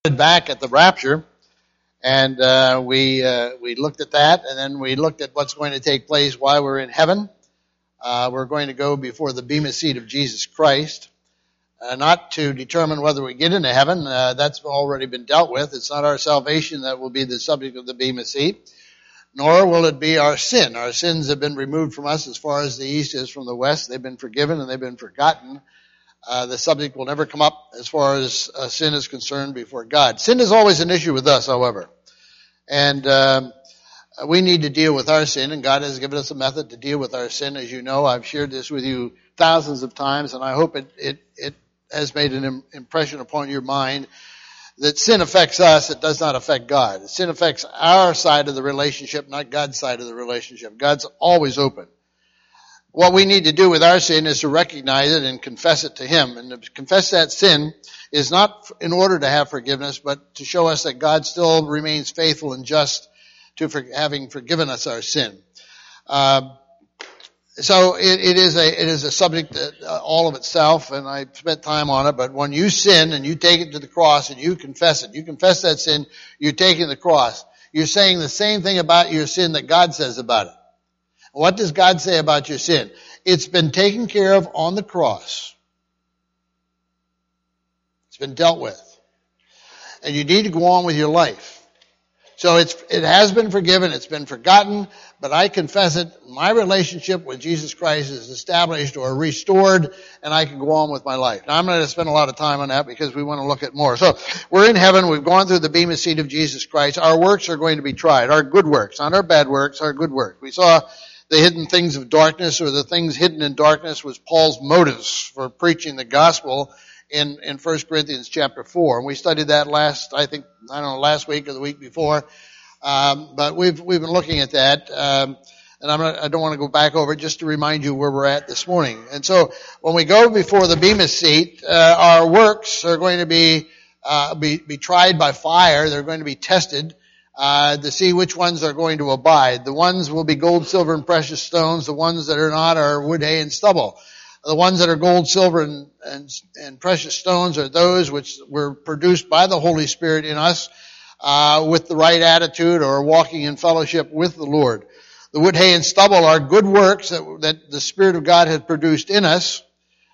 Back at the rapture, and we looked at that, and then we looked at what's going to take place while we're in heaven. We're going to go before the bema seat of Jesus Christ, not to determine whether we get into heaven. That's already been dealt with. It's not our salvation that will be the subject of the bema seat, nor will it be our sin. Our sins have been removed from us as far as the east is from the west. They've been forgiven and they've been forgotten. The subject will never come up as far as sin is concerned before God. Sin is always an issue with us, however. And we need to deal with our sin, and God has given us a method to deal with our sin. As you know, I've shared this with you thousands of times, and I hope it has made an impression upon your mind that sin affects us, it does not affect God. Sin affects our side of the relationship, not God's side of the relationship. God's always open. What we need to do with our sin is to recognize it and confess it to Him. And to confess that sin is not in order to have forgiveness, but to show us that God still remains faithful and just to having forgiven us our sin. So it is a subject all of itself, and I spent time on it. But when you sin and you take it to the cross and you confess it, you confess that sin, you're taking the cross. You're saying the same thing about your sin that God says about it. What does God say about your sin? It's been taken care of on the cross. It's been dealt with. And you need to go on with your life. So it has been forgiven, it's been forgotten, but I confess it. My relationship with Jesus Christ is established or restored, and I can go on with my life. Now, I'm not going to spend a lot of time on that because we want to look at more. So, we're in heaven, we've gone through the bema seat of Jesus Christ. Our works are going to be tried. Our good works, not our bad works, our good works. We saw the hidden things of darkness, or the things hidden in darkness, was Paul's motives for preaching the gospel in 1 Corinthians chapter 4. And we studied that last week or the week before. But we've been looking at that. And I don't want to go back over it, just to remind you where we're at this morning. And so when we go before the bema seat, our works are going to be tried by fire. They're going to be tested to see which ones are going to abide. The ones will be gold, silver, and precious stones. The ones that are not are wood, hay, and stubble. The ones that are gold, silver, and precious stones are those which were produced by the Holy Spirit in us with the right attitude or walking in fellowship with the Lord. The wood, hay, and stubble are good works that the Spirit of God had produced in us,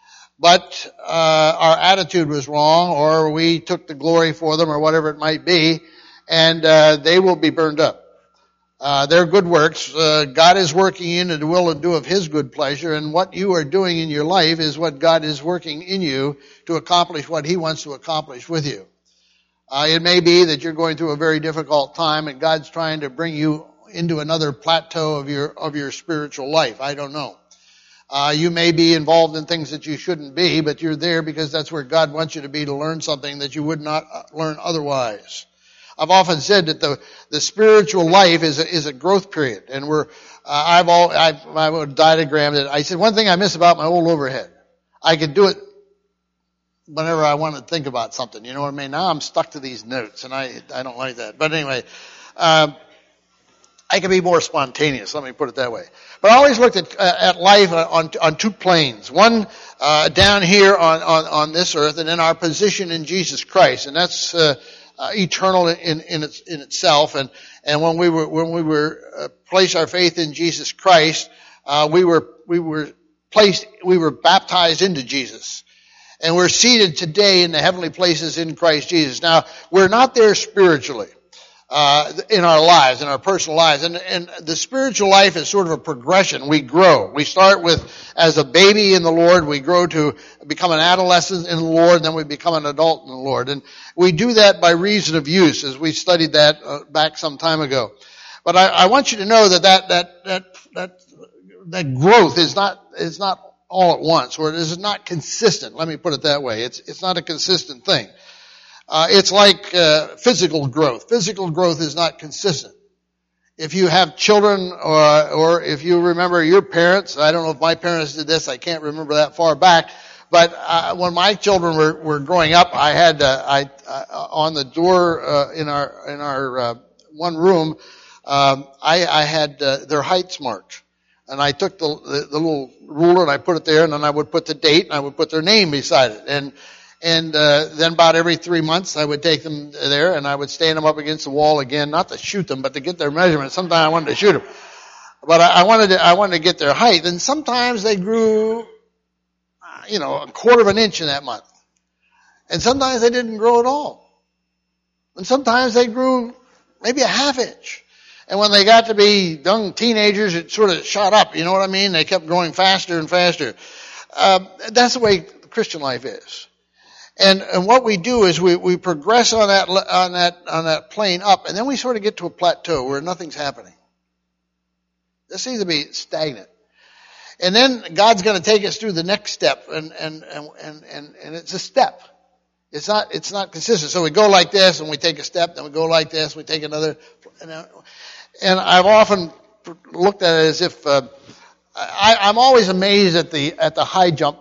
but our attitude was wrong, or we took the glory for them, or whatever it might be, and they will be burned up. They're good works. God is working in the will and do of His good pleasure, and what you are doing in your life is what God is working in you to accomplish what He wants to accomplish with you. It may be that you're going through a very difficult time, and God's trying to bring you into another plateau of your spiritual life. I don't know. You may be involved in things that you shouldn't be, but you're there because that's where God wants you to be, to learn something that you would not learn otherwise. I've often said that the spiritual life is a growth period, and I would diagram it. I said one thing I miss about my old overhead. I could do it whenever I want to think about something. You know what I mean? Now I'm stuck to these notes, and I don't like that. But anyway, I can be more spontaneous. Let me put it that way. But I always looked at life on two planes. One down here on this earth, and then our position in Jesus Christ, and that's eternal in itself. And when we were placed our faith in Jesus Christ, we were baptized into Jesus. And we're seated today in the heavenly places in Christ Jesus. Now, we're not there spiritually, in our lives, in our personal lives. And the spiritual life is sort of a progression. We grow. We start as a baby in the Lord. We grow to become an adolescent in the Lord, and then we become an adult in the Lord. And we do that by reason of use, as we studied that back some time ago. But I want you to know that growth is not all at once, or it is not consistent. Let me put it that way. It's not a consistent thing. It's like physical growth. Physical growth is not consistent. If you have children, or if you remember your parents, I don't know if my parents did this, I can't remember that far back, but when my children were growing up, I had on the door in our one room, I had their heights marked. And I took the little ruler and I put it there, and then I would put the date and I would put their name beside it. And then about every 3 months, I would take them there, and I would stand them up against the wall again, not to shoot them, but to get their measurements. Sometimes I wanted to shoot them, but I wanted to get their height. And sometimes they grew, a quarter of an inch in that month, and sometimes they didn't grow at all, and sometimes they grew maybe a half inch. And when they got to be young teenagers, it sort of shot up. You know what I mean? They kept growing faster and faster. That's the way the Christian life is. And what we do is we progress on that plane up, and then we sort of get to a plateau where nothing's happening. This seems to be stagnant. And then God's going to take us through the next step, and it's a step. It's not consistent. So we go like this, and we take a step, then we go like this, we take another. And I've often looked at it as if I'm always amazed at the high jump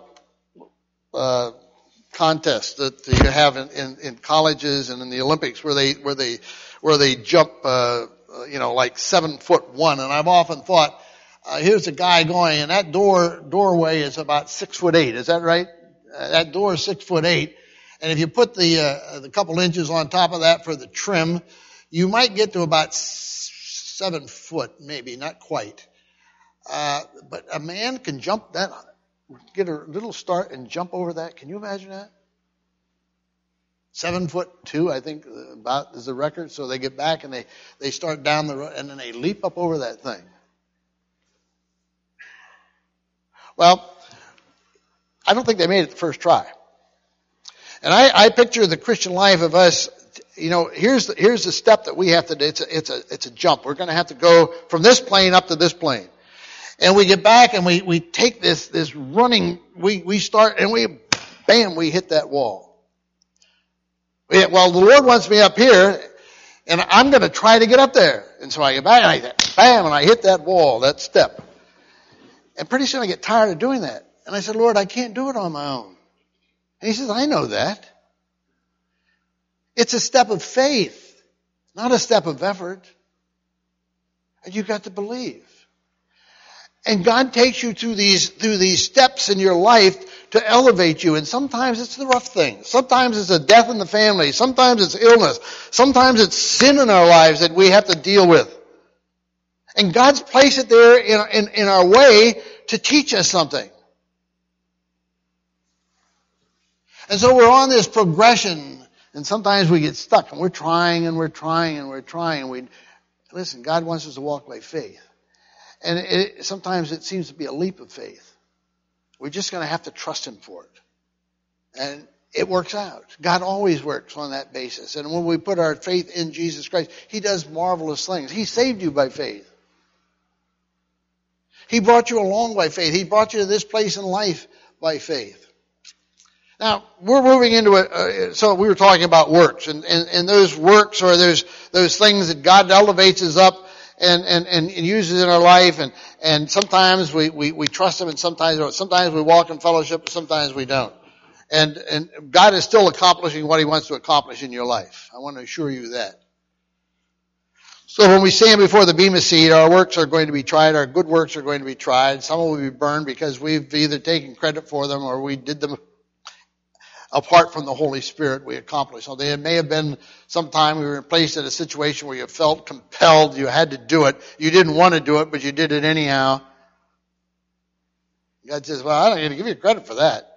contest that you have in colleges and in the Olympics where they jump like 7'1", and I've often thought here's a guy going, and that doorway is about 6'8". Is that right? That door is 6'8", and if you put the couple inches on top of that for the trim, you might get to about 7 foot, maybe not quite. But a man can jump that. Get a little start and jump over that. Can you imagine that? 7'2", I think, about is the record. So they get back and they start down the road and then they leap up over that thing. Well, I don't think they made it the first try. And I picture the Christian life of us. Here's the step that we have to do. It's a jump. We're going to have to go from this plane up to this plane. And we get back and we take this running, we start and we hit that wall. Well, the Lord wants me up here and I'm going to try to get up there. And so I get back and I hit that wall, that step. And pretty soon I get tired of doing that. And I said, Lord, I can't do it on my own. And he says, I know that. It's a step of faith, not a step of effort. And you've got to believe. And God takes you through these steps in your life to elevate you. And sometimes it's the rough things. Sometimes it's a death in the family. Sometimes it's illness. Sometimes it's sin in our lives that we have to deal with. And God's placed it there in our way to teach us something. And so we're on this progression, and sometimes we get stuck, and we're trying, and we're trying, and we're trying. Listen, God wants us to walk by faith. And sometimes it seems to be a leap of faith. We're just going to have to trust Him for it. And it works out. God always works on that basis. And when we put our faith in Jesus Christ, He does marvelous things. He saved you by faith. He brought you along by faith. He brought you to this place in life by faith. Now, we're moving into so we were talking about works, and those works are those things that God elevates us up and uses in our life, and sometimes we trust Him, and sometimes we don't. Sometimes we walk in fellowship, and sometimes we don't. And God is still accomplishing what He wants to accomplish in your life. I want to assure you that. So when we stand before the Bema seat, our works are going to be tried, our good works are going to be tried. Some will be burned because we've either taken credit for them or we did them apart from the Holy Spirit we accomplished. So it may have been sometime we were placed in a situation where you felt compelled, you had to do it. You didn't want to do it, but you did it anyhow. God says, well, I don't need to give you credit for that.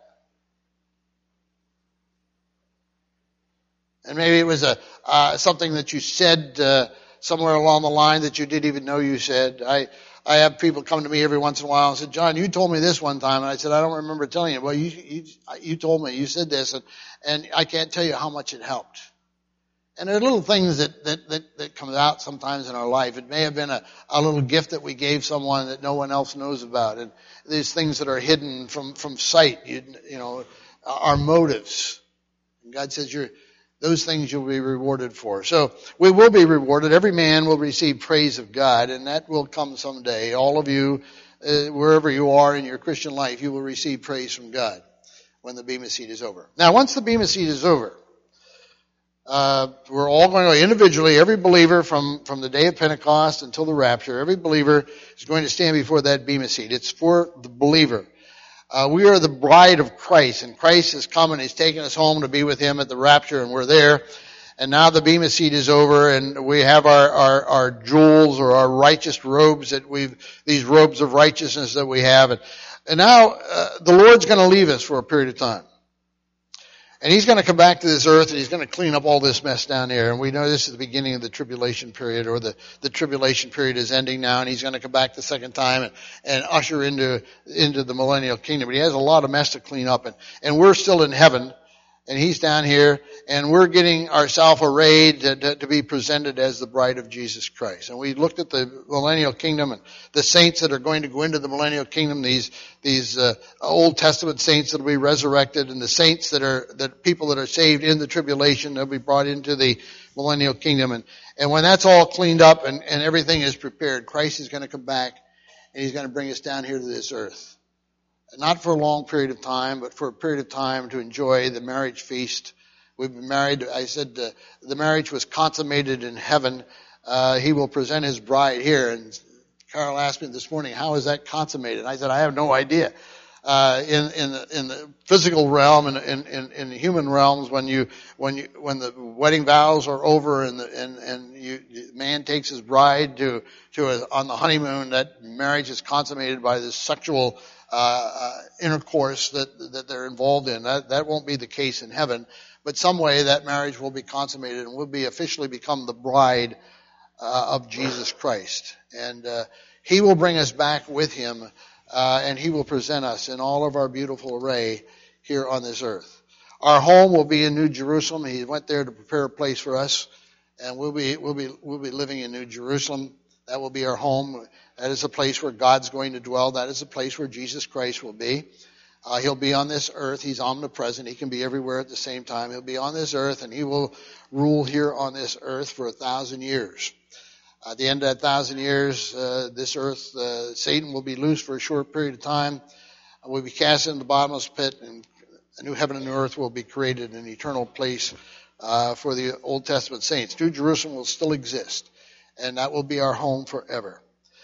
And maybe it was something that you said somewhere along the line that you didn't even know you said. I have people come to me every once in a while and say, John, you told me this one time. And I said, I don't remember telling you. Well, you told me, you said this, and I can't tell you how much it helped. And there are little things that come out sometimes in our life. It may have been a little gift that we gave someone that no one else knows about. And these things that are hidden from sight, our motives. And God says those things you'll be rewarded for. So we will be rewarded. Every man will receive praise of God, and that will come someday. All of you, wherever you are in your Christian life, you will receive praise from God when the Bema seat is over. Now, once the Bema seat is over, we're all going to individually, every believer from the day of Pentecost until the rapture, every believer is going to stand before that Bema seat. It's for the believer. We are the bride of Christ, and Christ has come and he's taken us home to be with him at the rapture, and we're there. And now the Bema seat is over, and we have our jewels or our righteous robes these robes of righteousness that we have. And now the Lord's going to leave us for a period of time. And he's going to come back to this earth and he's going to clean up all this mess down here. And we know this is the beginning of the tribulation period, or the tribulation period is ending now, and he's going to come back the second time and usher into the millennial kingdom. But he has a lot of mess to clean up, and we're still in heaven. And he's down here, and we're getting ourselves arrayed to be presented as the bride of Jesus Christ. And we looked at the millennial kingdom and the saints that are going to go into the millennial kingdom, these Old Testament saints that will be resurrected, and the saints people that are saved in the tribulation, they'll be brought into the millennial kingdom. And when that's all cleaned up and everything is prepared, Christ is going to come back, and he's going to bring us down here to this earth. Not for a long period of time, but for a period of time to enjoy the marriage feast. We've been married. I said the marriage was consummated in heaven. He will present his bride here. And Carol asked me this morning, how is that consummated? I said, I have no idea. In the physical realm and in the human realms, when the wedding vows are over and the man takes his bride on the honeymoon, that marriage is consummated by this sexual intercourse that they're involved in. That won't be the case in heaven, but some way that marriage will be consummated and will be officially become the bride of Jesus Christ. And he will bring us back with him, and he will present us in all of our beautiful array here on this earth. Our home will be in New Jerusalem. He went there to prepare a place for us, and we'll be living in New Jerusalem. That will be our home. That is a place where God's going to dwell. That is a place where Jesus Christ will be. He'll be on this earth. He's omnipresent. He can be everywhere at the same time. He'll be on this earth, and he will rule here on this earth for 1,000 years. At the end of that 1,000 years, this earth, Satan will be loose for a short period of time. We'll be cast into the bottomless pit, and a new heaven and new earth will be created, an eternal place for the Old Testament saints. New Jerusalem will still exist, and that will be our home forever.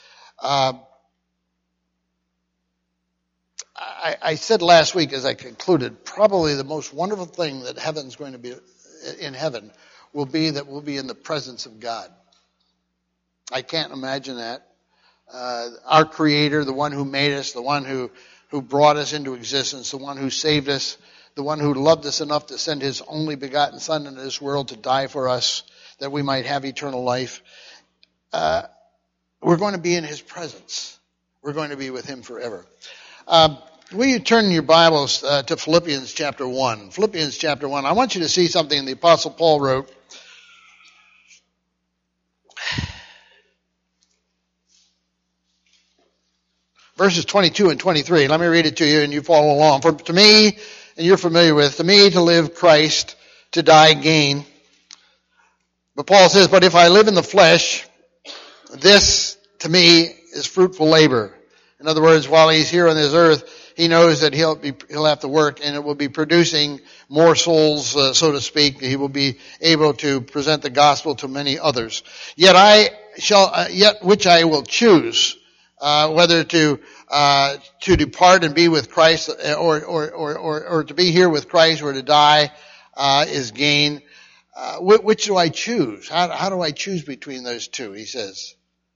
I said last week as I concluded, probably the most wonderful thing that heaven's going to be in heaven will be that we'll be in the presence of God. I can't imagine that. Our Creator, the one who made us, the one who brought us into existence, the one who saved us, the one who loved us enough to send his only begotten Son into this world to die for us, that we might have eternal life. We're going to be in his presence. We're going to be with him forever. Will you turn your Bibles to Philippians chapter 1? Philippians chapter 1. I want you to see something the Apostle Paul wrote. Verses 22 and 23. Let me read it to you and you follow along. For to me, and you're familiar with, to me to live Christ, to die gain. But Paul says, but if I live in the flesh, this to me is fruitful labor. In other words, while he's here on this earth, he knows that he'll have to work, and it will be producing more souls, so to speak. He will be able to present the gospel to many others. Yet which I will choose, whether to depart and be with Christ, or to be here with Christ, or to die is gain. Which do I choose? How do I choose between those two? He says,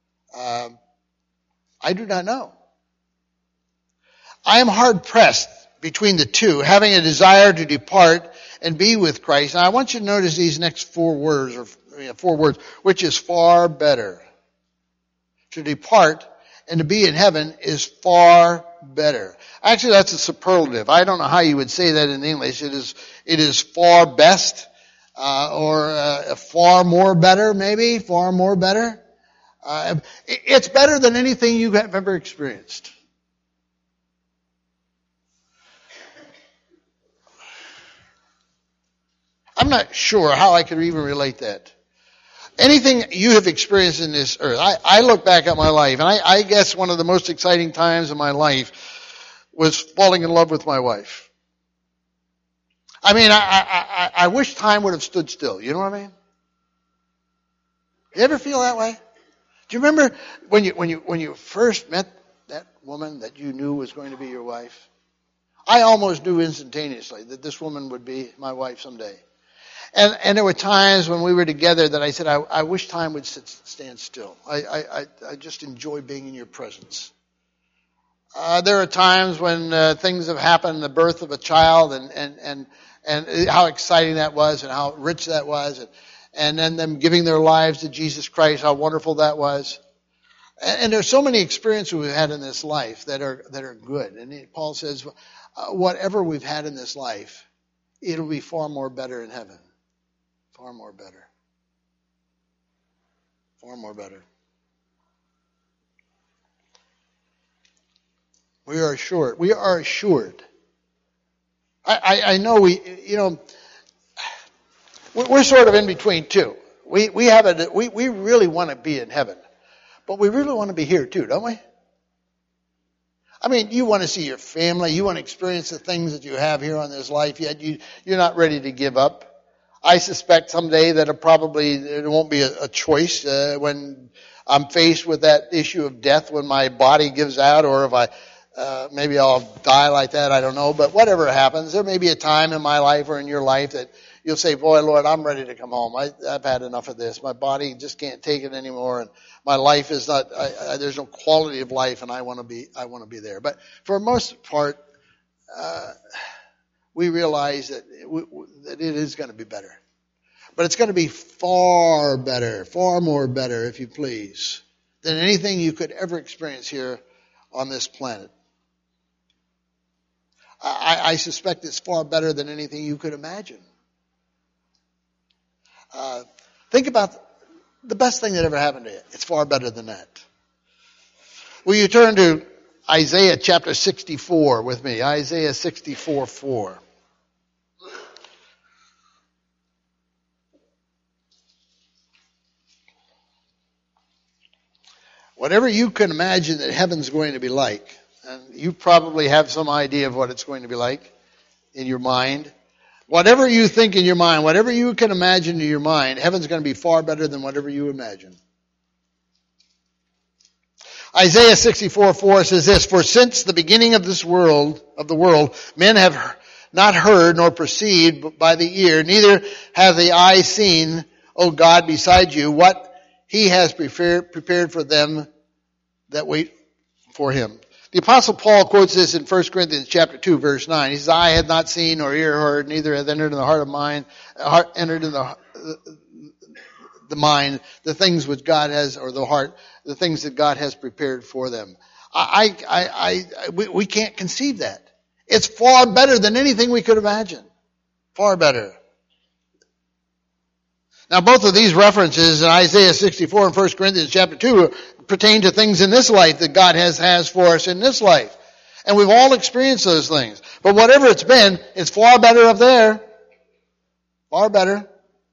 I do not know. I am hard pressed between the two, having a desire to depart and be with Christ. Now I want you to notice these next four words, which is far better. To depart and to be in heaven is far better. Actually, that's a superlative. I don't know how you would say that in English. It is far best, or far more better, maybe, far more better. It's better than anything you have ever experienced. I'm not sure how I could even relate that. Anything you have experienced in this earth. I look back at my life, and I guess one of the most exciting times in my life was falling in love with my wife. I mean, I wish time would have stood still. You know what I mean? You ever feel that way? Do you remember when you first met that woman that you knew was going to be your wife? I almost knew instantaneously that this woman would be my wife someday. And there were times when we were together that I said, I wish time would stand still. I just enjoy being in your presence. There are times when things have happened, the birth of a child, and how exciting that was, and how rich that was, and then them giving their lives to Jesus Christ, how wonderful that was. And there's so many experiences we've had in this life that are good. And Paul says, whatever we've had in this life, it'll be far more better in heaven. Far more better. Far more better. We are assured. We are assured. I know we're sort of in between too. We really want to be in heaven, but we really want to be here too, don't we? I mean, you want to see your family. You want to experience the things that you have here on this life. Yet you're not ready to give up. I suspect someday that there won't be a choice when I'm faced with that issue of death, when my body gives out, or if maybe I'll die like that, I don't know. But whatever happens, there may be a time in my life or in your life that you'll say, boy, Lord, I'm ready to come home. I've had enough of this. My body just can't take it anymore, and my life is not, there's no quality of life, and I want to be there. But for the most part, we realize that it is going to be better. But it's going to be far better, far more better, if you please, than anything you could ever experience here on this planet. I suspect it's far better than anything you could imagine. Think about the best thing that ever happened to you. It's far better than that. Will you turn to Isaiah chapter 64 with me? Isaiah 64:4. Whatever you can imagine that heaven's going to be like, and you probably have some idea of what it's going to be like in your mind. Whatever you think in your mind, whatever you can imagine in your mind, heaven's going to be far better than whatever you imagine. Isaiah 64:4 says this, "For since the beginning of the world, men have not heard nor perceived by the ear, neither have the eye seen, O God, beside you, what He has prepared for them that wait for Him." The Apostle Paul quotes this in 1 Corinthians chapter 2, verse 9. He says, "Eye hath not seen nor ear heard, neither hath entered in the entered in the mind, the things which God has, or the heart, the things that God has prepared for them." We can't conceive that. It's far better than anything we could imagine. Far better. Now, both of these references in Isaiah 64 and 1 Corinthians chapter 2 pertain to things in this life that God has for us in this life. And we've all experienced those things. But whatever it's been, it's far better up there. Far better.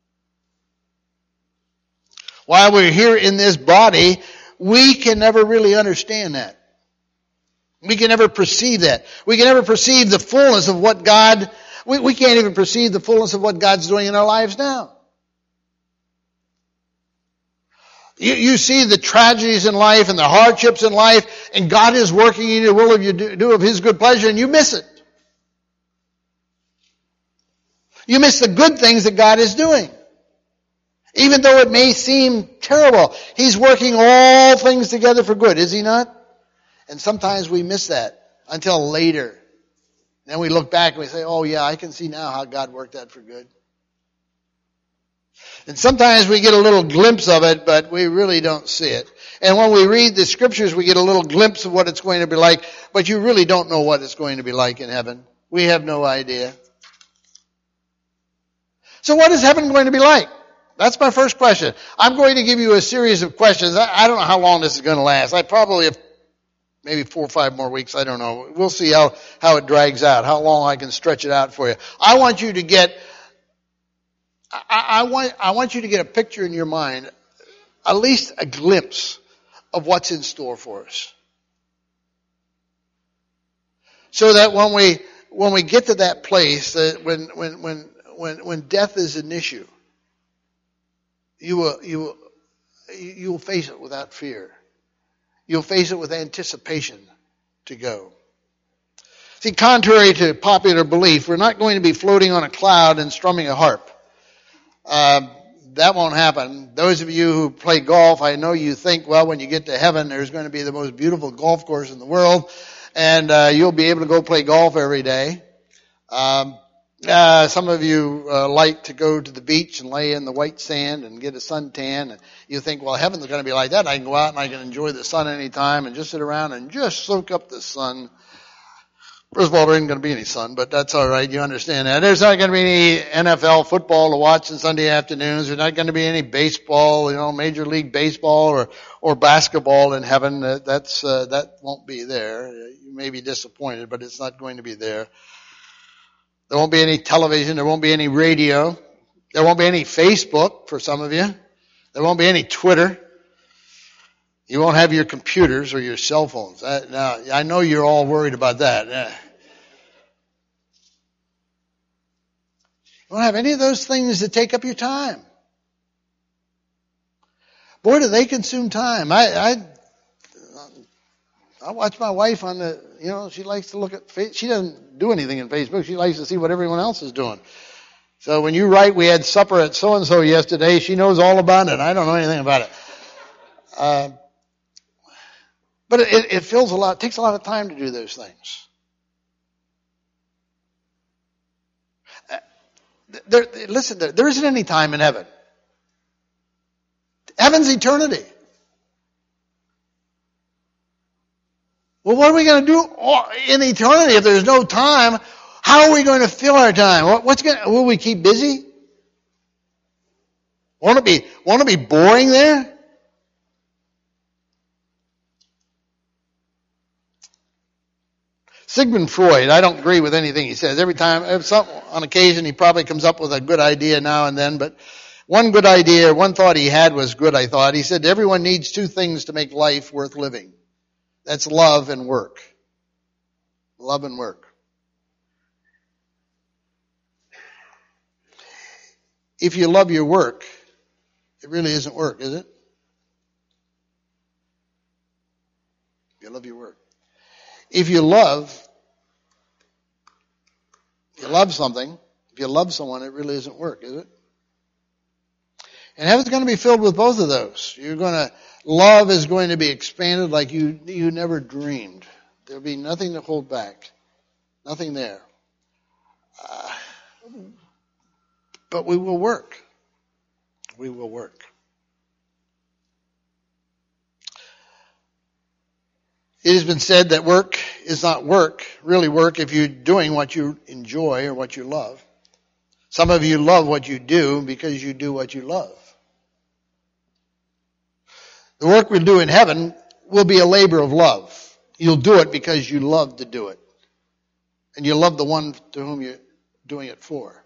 While we're here in this body, we can never really understand that. We can never perceive that. We can never perceive the fullness of what God, we can't even perceive the fullness of what God's doing in our lives now. You see the tragedies in life and the hardships in life, and God is working in your will of you do of His good pleasure, and you miss it. You miss the good things that God is doing. Even though it may seem terrible, He's working all things together for good, is He not? And sometimes we miss that until later. Then we look back and we say, oh yeah, I can see now how God worked that for good. And sometimes we get a little glimpse of it, but we really don't see it. And when we read the scriptures, we get a little glimpse of what it's going to be like, but you really don't know what it's going to be like in heaven. We have no idea. So what is heaven going to be like? That's my first question. I'm going to give you a series of questions. I don't know how long this is going to last. I probably have maybe 4 or 5 more weeks. I don't know. We'll see how it drags out, how long I can stretch it out for you. I want you to get a picture in your mind, at least a glimpse of what's in store for us. So that when we get to that place, that when death is an issue, you will face it without fear. You'll face it with anticipation to go. See, contrary to popular belief, we're not going to be floating on a cloud and strumming a harp. That won't happen. Those of you who play golf, I know you think, well, when you get to heaven, there's going to be the most beautiful golf course in the world, and you'll be able to go play golf every day. Some of you like to go to the beach and lay in the white sand and get a suntan. And you think, well, heaven's going to be like that. I can go out and I can enjoy the sun anytime and just sit around and just soak up the sun. First of all, there isn't going to be any sun, but that's all right. You understand that. There's not going to be any NFL football to watch on Sunday afternoons. There's not going to be any baseball, Major League Baseball or basketball in heaven. That won't be there. You may be disappointed, but it's not going to be there. There won't be any television. There won't be any radio. There won't be any Facebook for some of you. There won't be any Twitter. You won't have your computers or your cell phones. Now, I know you're all worried about that. You won't have any of those things that take up your time. Boy, do they consume time. I watch my wife on she likes to look at Facebook. She doesn't do anything in Facebook. She likes to see what everyone else is doing. So when you write, we had supper at so-and-so yesterday, she knows all about it. I don't know anything about it. But it fills it takes a lot of time to do those things. Listen, there isn't any time in heaven. Heaven's eternity. Well, what are we going to do in eternity if there's no time? How are we going to fill our time? Will we keep busy? Won't it be boring there? Sigmund Freud, I don't agree with anything he says. Every time, on occasion, he probably comes up with a good idea now and then, but one good idea, one thought he had was good, I thought. He said, everyone needs two things to make life worth living. That's love and work. Love and work. If you love your work, it really isn't work, is it? If you love your work. If you love something, if you love someone, it really isn't work, is it? And heaven's going to be filled with both of those. Love is going to be expanded like you never dreamed. There'll be nothing to hold back. Nothing there. But we will work. We will work. It has been said that work is not really work, if you're doing what you enjoy or what you love. Some of you love what you do because you do what you love. The work we'll do in heaven will be a labor of love. You'll do it because you love to do it. And you love the one to whom you're doing it for.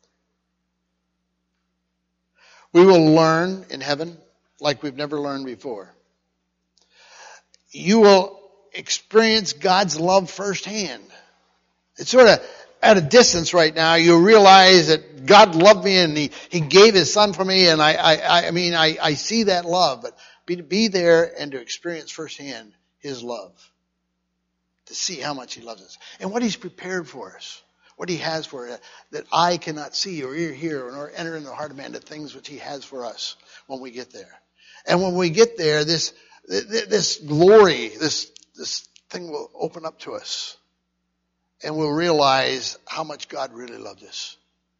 We will learn in heaven like we've never learned before. You will experience God's love firsthand. It's sort of at a distance right now. You realize that God loved me and He gave His Son for me, and I see that love. But to be there and to experience firsthand His love. To see how much He loves us. And what He's prepared for us. What He has for us. That eye cannot see or ear hear or enter in the heart of man, the things which He has for us when we get there. And when we get there, this glory, this thing will open up to us. And we'll realize how much God really loved us.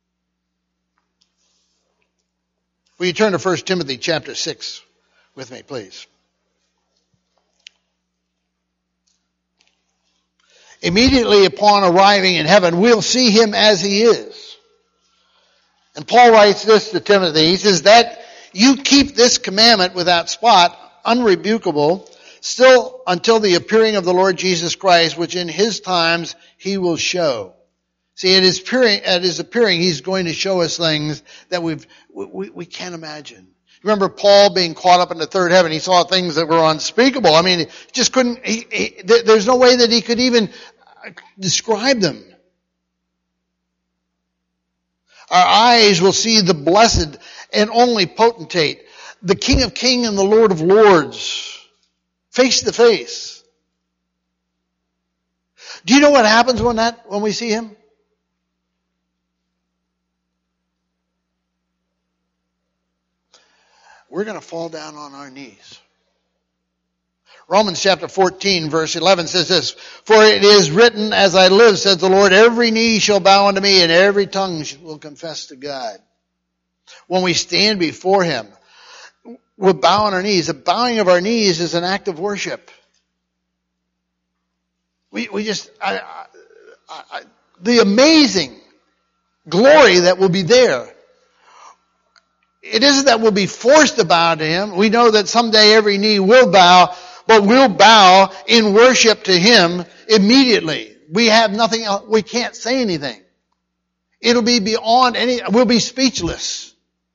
Will you turn to 1 Timothy chapter 6 with me, please? Immediately upon arriving in heaven, we'll see Him as He is. And Paul writes this to Timothy. He says, that you keep this commandment without spot, unrebukable, still until the appearing of the Lord Jesus Christ, which in His times He will show. See, at His appearing, He's going to show us things that we can't imagine. Remember Paul being caught up in the third heaven. He saw things that were unspeakable. I mean, he just couldn't, there's no way that he could even describe them. Our eyes will see the blessed and only potentate, the King of Kings and the Lord of Lords, face to face. Do you know what happens when we see him? We're going to fall down on our knees. Romans chapter 14 verse 11 says this, "For it is written, as I live, says the Lord, every knee shall bow unto me, and every tongue will confess to God." When we stand before him, we'll bow on our knees. The bowing of our knees is an act of worship. The amazing glory that will be there. It isn't that we'll be forced to bow to him. We know that someday every knee will bow, but we'll bow in worship to him immediately. We have nothing else. We can't say anything. It'll be beyond we'll be speechless.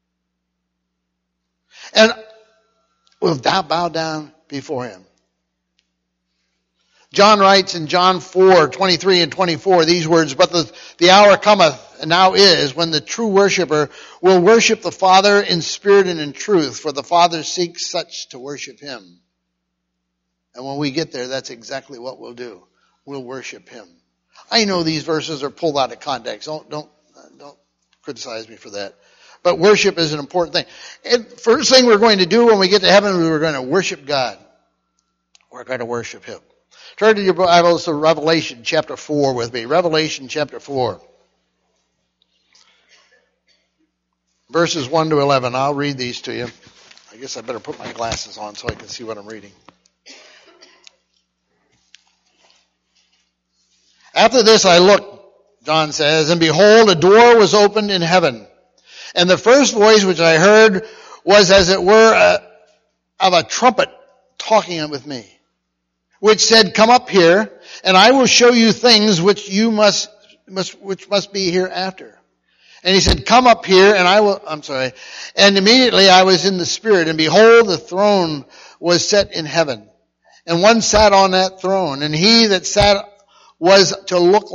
And we'll bow down before him. John writes in John 4:23 and 24 these words, "But the hour cometh, and now is, when the true worshiper will worship the Father in spirit and in truth, for the Father seeks such to worship him." And when we get there, that's exactly what we'll do. We'll worship him. I know these verses are pulled out of context. Don't criticize me for that. But worship is an important thing. And first thing we're going to do when we get to heaven, we're going to worship God. We're going to worship him. Turn to your Bibles to Revelation chapter 4 with me. Revelation chapter 4. Verses 1 to 11. I'll read these to you. I guess I better put my glasses on so I can see what I'm reading. "After this I looked," John says, "and behold, a door was opened in heaven. And the first voice which I heard was as it were of a trumpet talking with me, which said, 'Come up here, and I will show you things which must be hereafter.' And he said, 'Come up here, and And immediately I was in the Spirit, and behold, the throne was set in heaven. And one sat on that throne, and he that sat was to look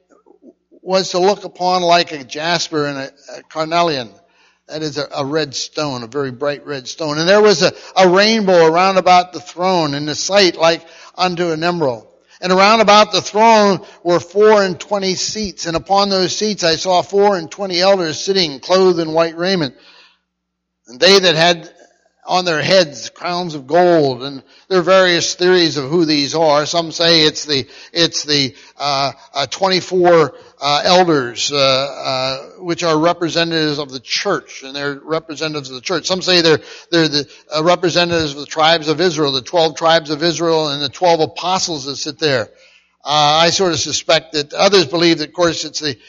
upon like a jasper and a carnelian." That is a red stone, a very bright red stone. "And there was a rainbow around about the throne, and the sight like unto an emerald. And around about the throne were 24 seats. And upon those seats I saw 24 elders sitting, clothed in white raiment. And they that had on their heads crowns of gold." And there are various theories of who these are. Some say it's the 24 elders, which are representatives of the church, and they're representatives of the church. Some say they're the representatives of the tribes of Israel, the 12 tribes of Israel, and the 12 apostles that sit there. I sort of suspect that others believe that, of course, it's the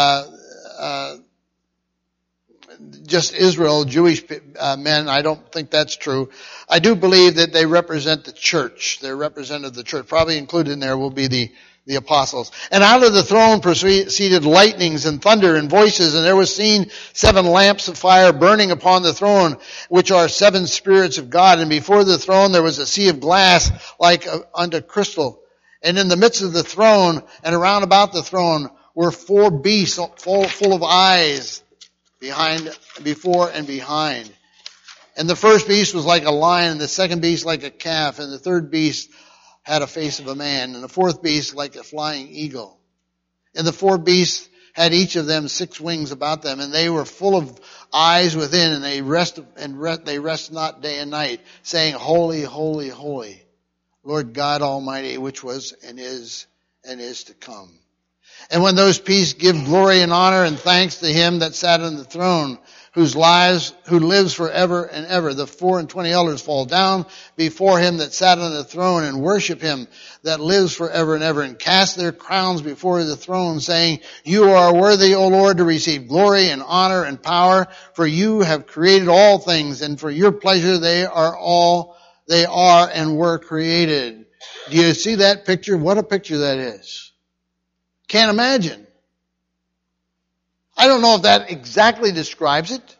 just Israel, Jewish men. I don't think that's true. I do believe that they represent the church. They're representative of the church. Probably included in there will be the apostles. "And out of the throne proceeded lightnings and thunder and voices, and there was seen 7 lamps of fire burning upon the throne, which are 7 spirits of God. And before the throne there was a sea of glass like unto crystal. And in the midst of the throne and around about the throne were 4 beasts full of eyes, before and behind. And the first beast was like a lion, and the second beast like a calf, and the third beast had a face of a man, and the fourth beast like a flying eagle. And the 4 beasts had each of them 6 wings about them, and they were full of eyes within, and they rest not day and night, saying, 'Holy, holy, holy, Lord God Almighty, which was and is to come.' And when those beasts give glory and honor and thanks to him that sat on the throne, who lives forever and ever, the 24 elders fall down before him that sat on the throne and worship him that lives forever and ever, and cast their crowns before the throne, saying, 'You are worthy, O Lord, to receive glory and honor and power, for you have created all things, and for your pleasure they are and were created.'" Do you see that picture? What a picture that is. Can't imagine. I don't know if that exactly describes it,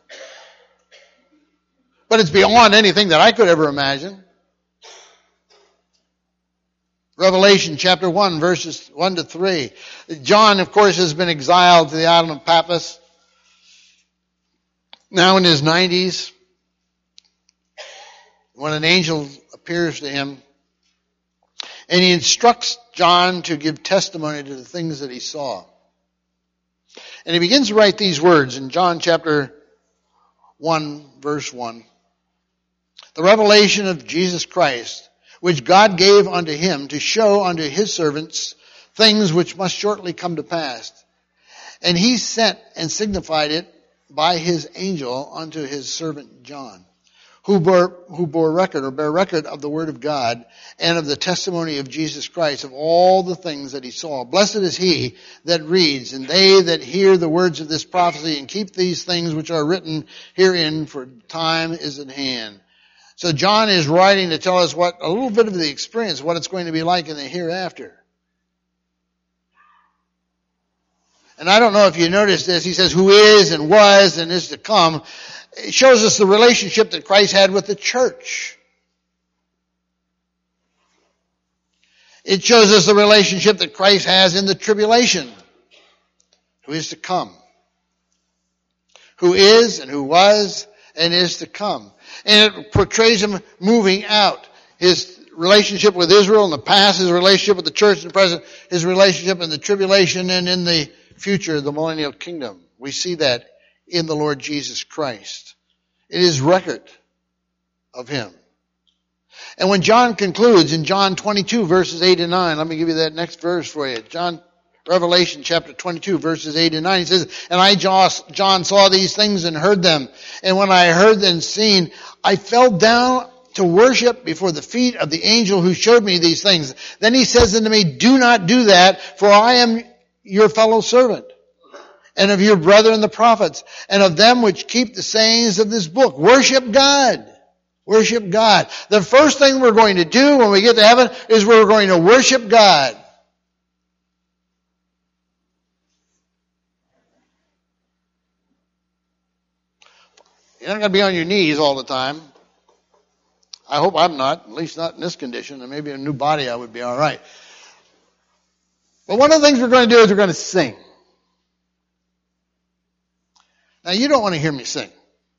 but it's beyond anything that I could ever imagine. Revelation chapter 1, verses 1 to 3. John, of course, has been exiled to the island of Patmos, now in his 90s, when an angel appears to him. And he instructs John to give testimony to the things that he saw. And he begins to write these words in John chapter 1, verse 1. The revelation of Jesus Christ, which God gave unto him to show unto his servants things which must shortly come to pass. And he sent and signified it by his angel unto his servant John, who bear record of the word of God and of the testimony of Jesus Christ, of all the things that he saw. Blessed is he that reads, and they that hear the words of this prophecy, and keep these things which are written herein, for time is at hand. So John is writing to tell us a little bit of the experience, what it's going to be like in the hereafter. And I don't know if you noticed this, he says, who is and was and is to come. It shows us the relationship that Christ had with the church. It shows us the relationship that Christ has in the tribulation, who is to come. Who is and who was and is to come. And it portrays him moving out. His relationship with Israel in the past, his relationship with the church in the present, his relationship in the tribulation and in the future, the millennial kingdom. We see that in the Lord Jesus Christ. It is record of him. And when John concludes in John 22 verses 8 and 9, let me give you that next verse for you. Revelation chapter 22 verses 8 and 9, he says, and I, John, saw these things and heard them. And when I heard and seen, I fell down to worship before the feet of the angel who showed me these things. Then he says unto me, do not do that, for I am your fellow servant, and of your brethren the prophets, and of them which keep the sayings of this book. Worship God. Worship God. The first thing we're going to do when we get to heaven is we're going to worship God. You're not going to be on your knees all the time. I hope I'm not, at least not in this condition, and maybe in a new body I would be all right. But one of the things we're going to do is we're going to sing. Now, you don't want to hear me sing.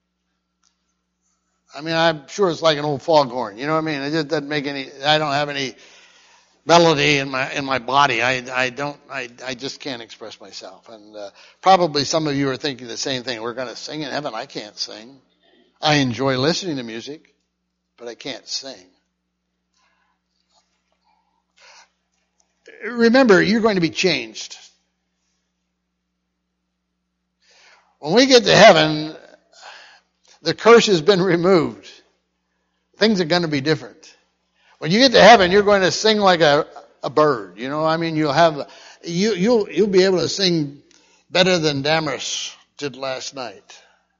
I mean, I'm sure it's like an old foghorn. You know what I mean? It just doesn't make I don't have any melody in my body. I just can't express myself. And probably some of you are thinking the same thing. We're going to sing in heaven. I can't sing. I enjoy listening to music, but I can't sing. Remember, you're going to be changed. When we get to heaven, the curse has been removed. Things are going to be different. When you get to heaven, you're going to sing like a bird. You know, I mean, you'll be able to sing better than Damaris did last night.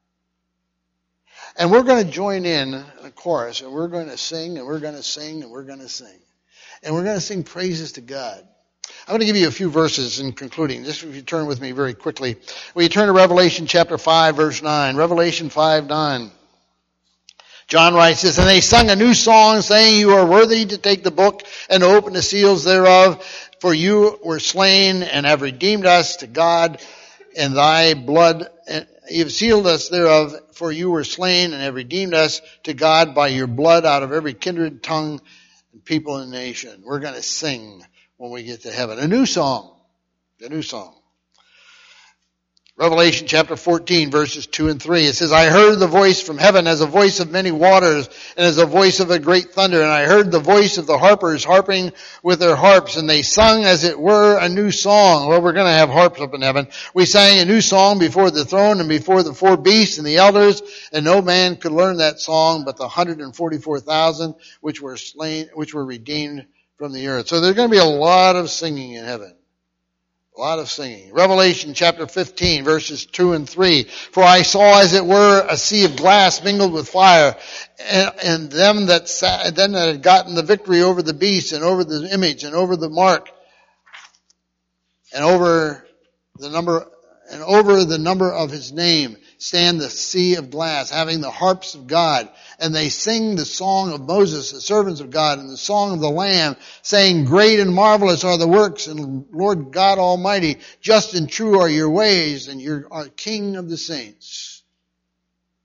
And we're going to join in a chorus, and we're going to sing, and we're going to sing, and we're going to sing. And we're going to sing praises to God. I'm going to give you a few verses in concluding. Just if you turn with me very quickly. Will you turn to Revelation chapter 5, verse 9. Revelation 5:9. John writes this, and they sung a new song, saying, you are worthy to take the book and open the seals thereof, for you were slain and have redeemed us to God in thy blood. And you have sealed us thereof, for you were slain and have redeemed us to God by your blood out of every kindred, tongue, and people and nation. We're going to sing when we get to heaven. A new song. A new song. Revelation chapter 14 verses 2 and 3. It says, I heard the voice from heaven as a voice of many waters and as a voice of a great thunder. And I heard the voice of the harpers harping with their harps. And they sung as it were a new song. Well, we're going to have harps up in heaven. We sang a new song before the throne and before the four beasts and the elders. And no man could learn that song but the 144,000 which were slain, which were redeemed from the earth. So there's going to be a lot of singing in heaven. A lot of singing. Revelation chapter 15 verses 2 and 3. For I saw as it were a sea of glass mingled with fire, and them that had gotten the victory over the beast and over the image and over the mark and over the number of his name stand the sea of glass, having the harps of God. And they sing the song of Moses, the servants of God, and the song of the Lamb, saying, great and marvelous are the works, and Lord God Almighty, just and true are your ways, and you are King of the saints.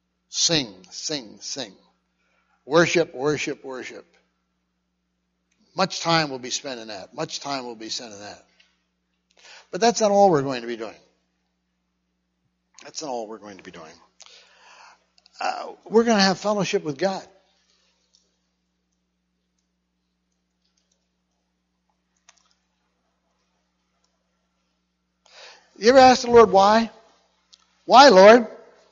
Sing, sing, sing. Worship, worship, worship. Much time will be spent in that. Much time will be spent in that. But that's not all we're going to be doing. That's not all we're going to be doing. We're going to have fellowship with God. You ever ask the Lord why? Why, Lord?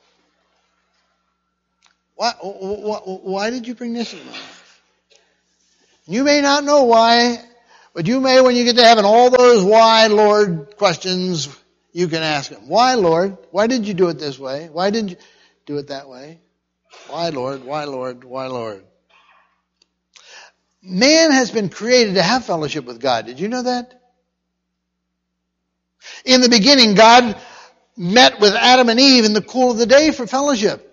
Why did you bring this in my life? You may not know why, but you may, when you get to heaven, all those why, Lord questions, you can ask him. Why, Lord? Why did you do it this way? Why didn't you do it that way? Why, Lord? Why, Lord? Why, Lord? Man has been created to have fellowship with God. Did you know that? In the beginning, God met with Adam and Eve in the cool of the day for fellowship.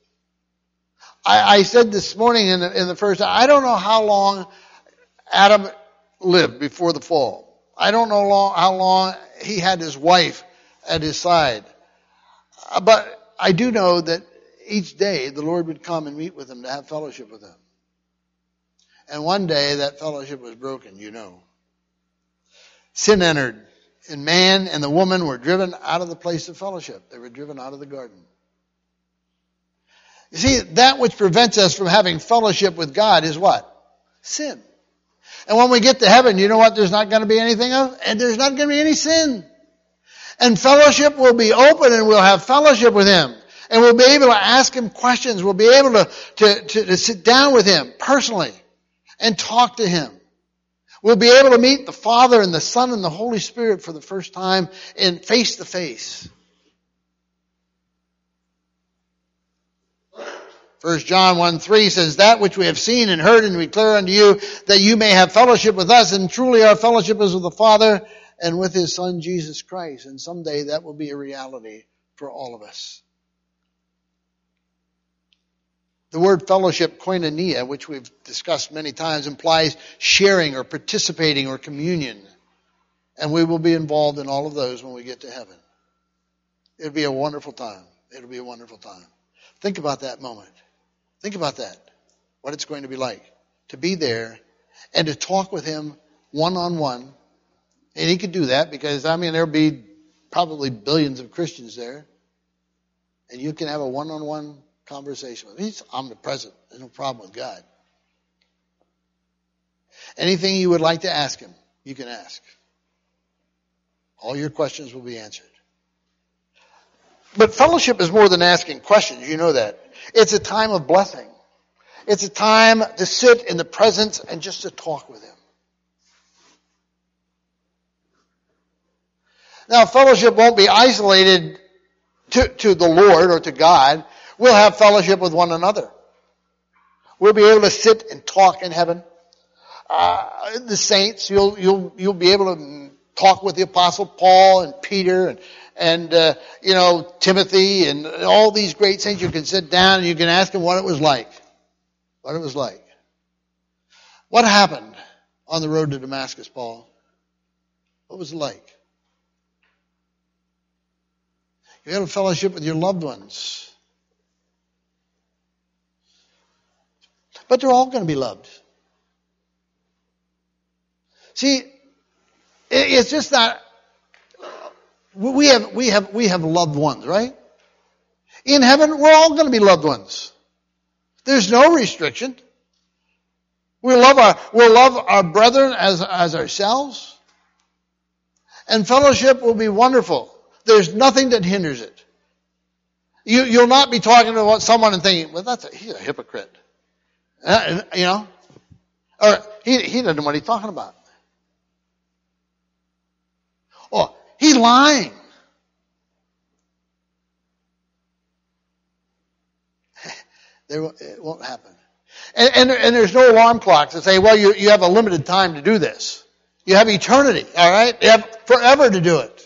I said this morning in the first, I don't know how long Adam lived before the fall. I don't know how long he had his wife at his side. But I do know that each day the Lord would come and meet with him to have fellowship with him. And one day that fellowship was broken, you know. Sin entered, and man and the woman were driven out of the place of fellowship. They were driven out of the garden. You see, that which prevents us from having fellowship with God is what? Sin. And when we get to heaven, you know what there's not going to be anything of? And there's not going to be any sin. And fellowship will be open, and we'll have fellowship with Him. And we'll be able to ask Him questions. We'll be able to sit down with Him personally and talk to Him. We'll be able to meet the Father and the Son and the Holy Spirit for the first time in face to face. 1 John 1:3 says, that which we have seen and heard and declare unto you, that you may have fellowship with us, and truly our fellowship is with the Father and with His Son Jesus Christ. And someday that will be a reality for all of us. The word fellowship, koinonia, which we've discussed many times, implies sharing or participating or communion. And we will be involved in all of those when we get to heaven. It'll be a wonderful time. It'll be a wonderful time. Think about that moment. Think about that. What it's going to be like to be there and to talk with Him one-on-one. And He could do that because, there'll be probably billions of Christians there. And you can have a one-on-one conversation with Him. He's omnipresent. There's no problem with God. Anything you would like to ask Him, you can ask. All your questions will be answered. But fellowship is more than asking questions. You know that. It's a time of blessing. It's a time to sit in the presence and just to talk with Him. Now, fellowship won't be isolated to the Lord or to God. We'll have fellowship with one another. We'll be able to sit and talk in heaven. The saints, you'll be able to talk with the Apostle Paul and Peter and Timothy and all these great saints. You can sit down and you can ask them what it was like. What it was like. What happened on the road to Damascus, Paul? What was it like? You had a fellowship with your loved ones. But they're all going to be loved. See, it's just that we have loved ones, right? In heaven, we're all going to be loved ones. There's no restriction. We'll love our brethren as ourselves. And fellowship will be wonderful. There's nothing that hinders it. You'll not be talking to someone and thinking, well, he's a hypocrite. Or he doesn't know what he's talking about. Oh, he's lying. It won't happen. And there's no alarm clocks that say, well, you have a limited time to do this. You have eternity, all right? You have forever to do it.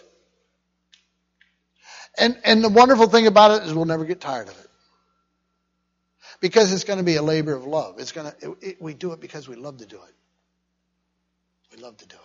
And the wonderful thing about it is we'll never get tired of it. Because it's going to be a labor of love. We do it because we love to do it. We love to do it.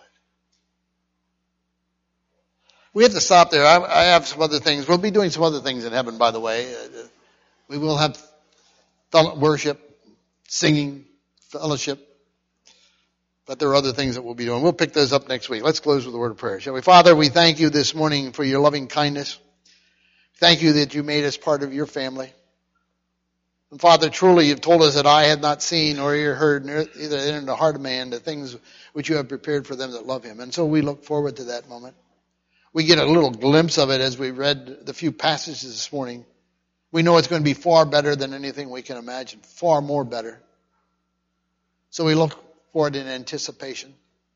We have to stop there. I have some other things. We'll be doing some other things in heaven, by the way. We will have worship, singing, fellowship. But there are other things that we'll be doing. We'll pick those up next week. Let's close with a word of prayer, shall we? Father, we thank you this morning for your loving kindness. Thank you that you made us part of your family. And Father, truly you've told us that eye had not seen or ear heard, neither entered the heart of man, the things which you have prepared for them that love him. And so we look forward to that moment. We get a little glimpse of it as we read the few passages this morning. We know it's going to be far better than anything we can imagine, far more better. So we look for it in anticipation.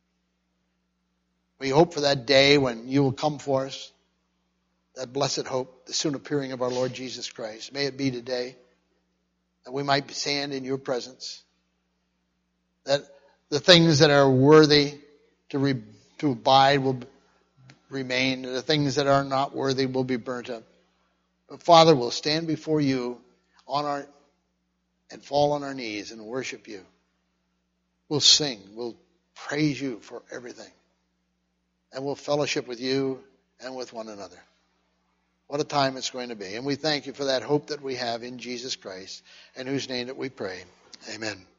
We hope for that day when you will come for us, that blessed hope, the soon appearing of our Lord Jesus Christ. May it be today that we might stand in your presence, that the things that are worthy to abide will remain, and the things that are not worthy will be burnt up. But Father, we'll stand before you and fall on our knees and worship you. We'll sing. We'll praise you for everything. And we'll fellowship with you and with one another. What a time it's going to be. And we thank you for that hope that we have in Jesus Christ, in whose name that we pray. Amen.